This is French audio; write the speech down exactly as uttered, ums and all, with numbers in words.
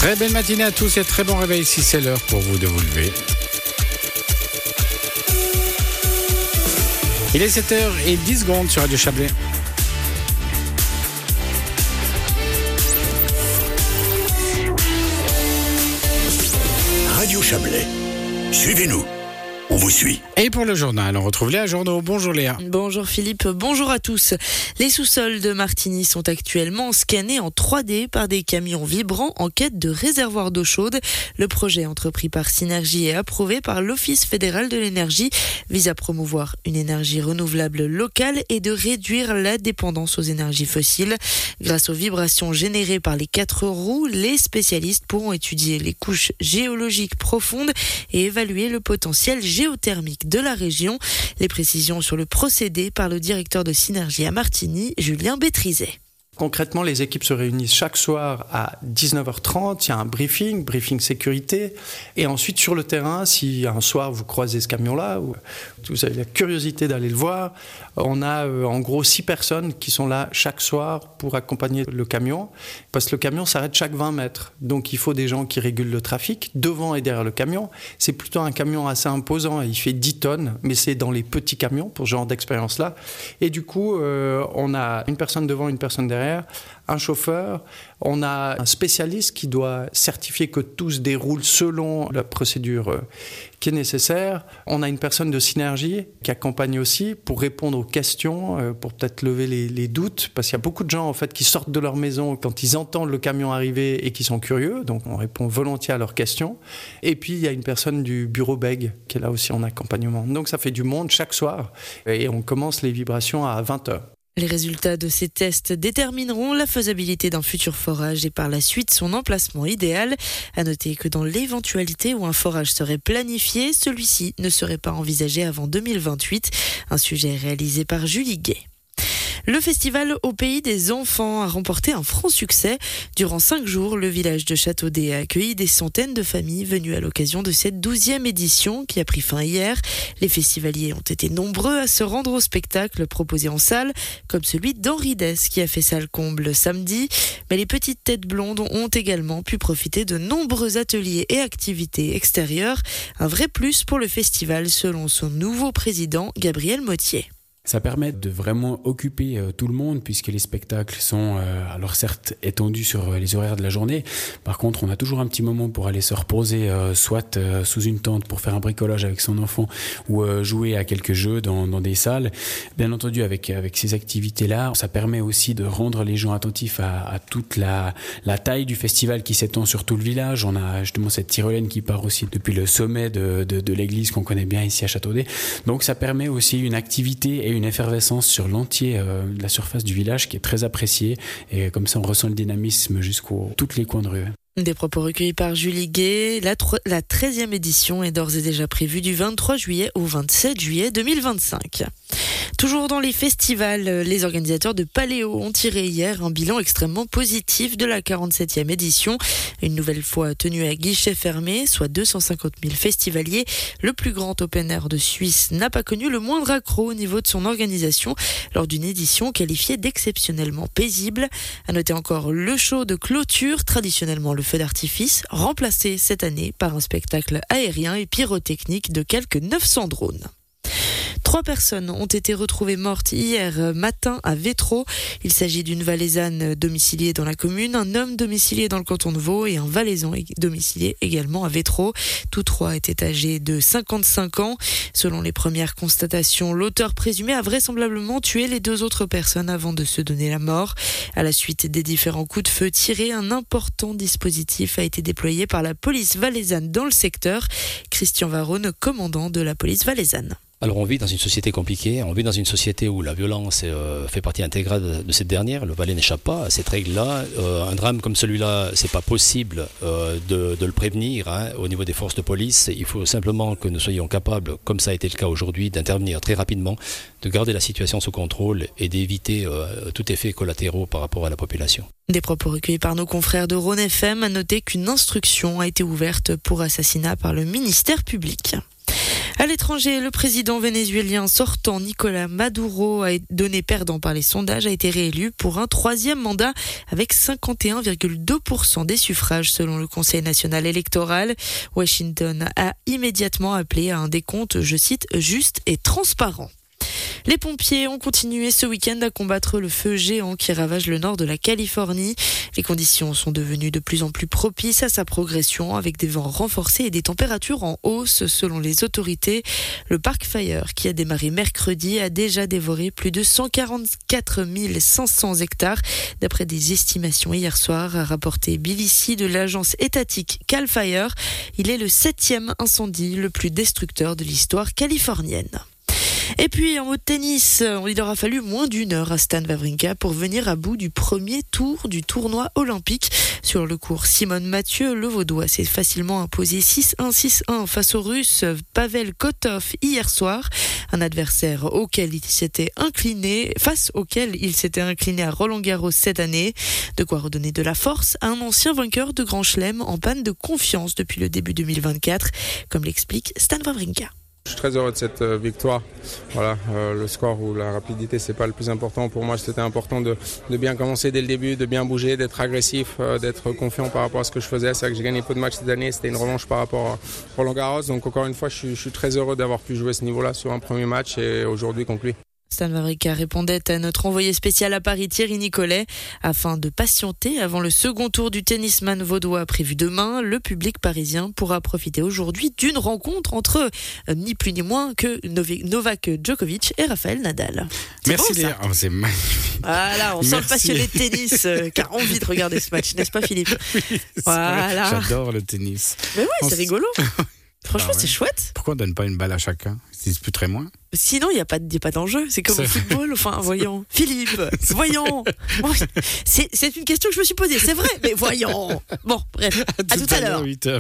Très belle matinée à tous et très bon réveil si c'est l'heure pour vous de vous lever. Il est sept heures dix sur Radio Chablais. Radio Chablais, suivez-nous, on vous suit. Et pour le journal, on retrouve Léa Journeau. Bonjour Léa. Bonjour Philippe, bonjour à tous. Les sous-sols de Martigny sont actuellement scannés en trois D par des camions vibrants en quête de réservoirs d'eau chaude. Le projet entrepris par Synergie et approuvé par l'Office fédéral de l'énergie vise à promouvoir une énergie renouvelable locale et de réduire la dépendance aux énergies fossiles. Grâce aux vibrations générées par les quatre roues, les spécialistes pourront étudier les couches géologiques profondes et évaluer le potentiel géothermique de la région. Les précisions sur le procédé par le directeur de Synergie à Martigny, Julien Bétrizet. Concrètement, les équipes se réunissent chaque soir à dix-neuf heures trente. Il y a un briefing, briefing sécurité. Et ensuite, sur le terrain, si un soir vous croisez ce camion-là, ou vous avez la curiosité d'aller le voir, on a euh, en gros six personnes qui sont là chaque soir pour accompagner le camion. Parce que le camion s'arrête chaque vingt mètres. Donc il faut des gens qui régulent le trafic devant et derrière le camion. C'est plutôt un camion assez imposant. Il fait dix tonnes, mais c'est dans les petits camions pour ce genre d'expérience-là. Et du coup, euh, on a une personne devant, une personne derrière, un chauffeur, on a un spécialiste qui doit certifier que tout se déroule selon la procédure qui est nécessaire. On a une personne de Synergie qui accompagne aussi pour répondre aux questions, pour peut-être lever les, les doutes, parce qu'il y a beaucoup de gens en fait qui sortent de leur maison quand ils entendent le camion arriver et qui sont curieux, donc on répond volontiers à leurs questions. Et puis il y a une personne du bureau B E G qui est là aussi en accompagnement. Donc ça fait du monde chaque soir et on commence les vibrations à vingt heures. Les résultats de ces tests détermineront la faisabilité d'un futur forage et par la suite son emplacement idéal. À noter que dans l'éventualité où un forage serait planifié, celui-ci ne serait pas envisagé avant deux mille vingt-huit. Un sujet réalisé par Julie Gay. Le festival au pays des enfants a remporté un franc succès. Durant cinq jours, le village de Châteaudet a accueilli des centaines de familles venues à l'occasion de cette douzième édition qui a pris fin hier. Les festivaliers ont été nombreux à se rendre au spectacle proposé en salle, comme celui d'Henri Dess qui a fait salle comble samedi. Mais les petites têtes blondes ont également pu profiter de nombreux ateliers et activités extérieures. Un vrai plus pour le festival selon son nouveau président, Gabriel Mottier. Ça permet de vraiment occuper euh, tout le monde puisque les spectacles sont euh, alors certes étendus sur euh, les horaires de la journée. Par contre, on a toujours un petit moment pour aller se reposer euh, soit euh, sous une tente pour faire un bricolage avec son enfant ou euh, jouer à quelques jeux dans, dans des salles. Bien entendu, avec, avec ces activités-là, ça permet aussi de rendre les gens attentifs à, à toute la, la taille du festival qui s'étend sur tout le village. On a justement cette tyrolienne qui part aussi depuis le sommet de, de, de l'église qu'on connaît bien ici à Châteaudet. Donc ça permet aussi une activité et une effervescence sur l'entier euh, de la surface du village qui est très appréciée et comme ça on ressent le dynamisme jusqu'aux tous les coins de rue. Des propos recueillis par Julie Gay. La, tro- la treizième édition est d'ores et déjà prévue du vingt-trois juillet au vingt-sept juillet deux mille vingt-cinq. Toujours dans les festivals, les organisateurs de Paléo ont tiré hier un bilan extrêmement positif de la quarante-septième édition. Une nouvelle fois tenue à guichet fermé, soit deux cent cinquante mille festivaliers. Le plus grand open air de Suisse n'a pas connu le moindre accroc au niveau de son organisation lors d'une édition qualifiée d'exceptionnellement paisible. À noter encore le show de clôture, traditionnellement le feu d'artifice, remplacé cette année par un spectacle aérien et pyrotechnique de quelques neuf cents drones. Trois personnes ont été retrouvées mortes hier matin à Vétro. Il s'agit d'une Valaisanne domiciliée dans la commune, un homme domicilié dans le canton de Vaud et un Valaisan domicilié également à Vétro. Tous trois étaient âgés de cinquante-cinq ans. Selon les premières constatations, l'auteur présumé a vraisemblablement tué les deux autres personnes avant de se donner la mort. À la suite des différents coups de feu tirés, un important dispositif a été déployé par la police valaisanne dans le secteur. Christian Varone, commandant de la police valaisanne. Alors on vit dans une société compliquée, on vit dans une société où la violence euh, fait partie intégrale de, de cette dernière. Le Valais n'échappe pas à cette règle-là. Euh, un drame comme celui-là, c'est pas possible euh, de, de le prévenir hein, au niveau des forces de police. Il faut simplement que nous soyons capables, comme ça a été le cas aujourd'hui, d'intervenir très rapidement, de garder la situation sous contrôle et d'éviter euh, tout effet collatéraux par rapport à la population. Des propos recueillis par nos confrères de Rhône F M. À noter qu'une instruction a été ouverte pour assassinat par le ministère public. À l'étranger, le président vénézuélien sortant Nicolás Maduro, a donné perdant par les sondages, a été réélu pour un troisième mandat avec cinquante et un virgule deux pour cent des suffrages selon le Conseil national électoral. Washington a immédiatement appelé à un décompte, je cite, juste et transparent. Les pompiers ont continué ce week-end à combattre le feu géant qui ravage le nord de la Californie. Les conditions sont devenues de plus en plus propices à sa progression avec des vents renforcés et des températures en hausse selon les autorités. Le Park Fire, qui a démarré mercredi, a déjà dévoré plus de cent quarante-quatre mille cinq cents hectares d'après des estimations hier soir, a rapporté Bill Issy de l'agence étatique Cal Fire. Il est le septième incendie le plus destructeur de l'histoire californienne. Et puis en mode tennis, il aura fallu moins d'une heure à Stan Wawrinka pour venir à bout du premier tour du tournoi olympique. Sur le court Simone Mathieu, le Vaudois s'est facilement imposé six un six un face au Russe Pavel Kotov hier soir. Un adversaire auquel il s'était incliné, face auquel il s'était incliné à Roland-Garros cette année. De quoi redonner de la force à un ancien vainqueur de Grand Chelem en panne de confiance depuis le début deux mille vingt-quatre, comme l'explique Stan Wawrinka. Je suis très heureux de cette euh, victoire. Voilà, euh, le score ou la rapidité, c'est pas le plus important. Pour moi, c'était important de, de bien commencer dès le début, de bien bouger, d'être agressif, euh, d'être confiant par rapport à ce que je faisais. C'est vrai que j'ai gagné peu de matchs cette année. C'était une revanche par rapport à Roland Garros. Donc encore une fois, je suis, je suis très heureux d'avoir pu jouer ce niveau-là sur un premier match et aujourd'hui conclu. Stan Wawrinka répondait à notre envoyé spécial à Paris Thierry Nicolet. Afin de patienter avant le second tour du tennisman vaudois prévu demain, le public parisien pourra profiter aujourd'hui d'une rencontre entre euh, ni plus ni moins que Novak Djokovic et Rafael Nadal. C'est Merci beau, Léa, oh, c'est magnifique. Voilà, on sent le passionné de tennis euh, qui a envie de regarder ce match, n'est-ce pas Philippe? Oui, Voilà. vrai, j'adore le tennis. Mais ouais, On c'est s- rigolo. Franchement, Ah ouais. c'est chouette. Pourquoi on donne pas une balle à chacun? Ils se disputeraient moins. Sinon, il n'y a pas, de- y a pas d'enjeu. C'est comme C'est au football. Enfin, voyons. Philippe, voyons. Bon, c'est, c'est une question que je me suis posée. C'est vrai, mais voyons. Bon, bref. À tout à l'heure. huit heures.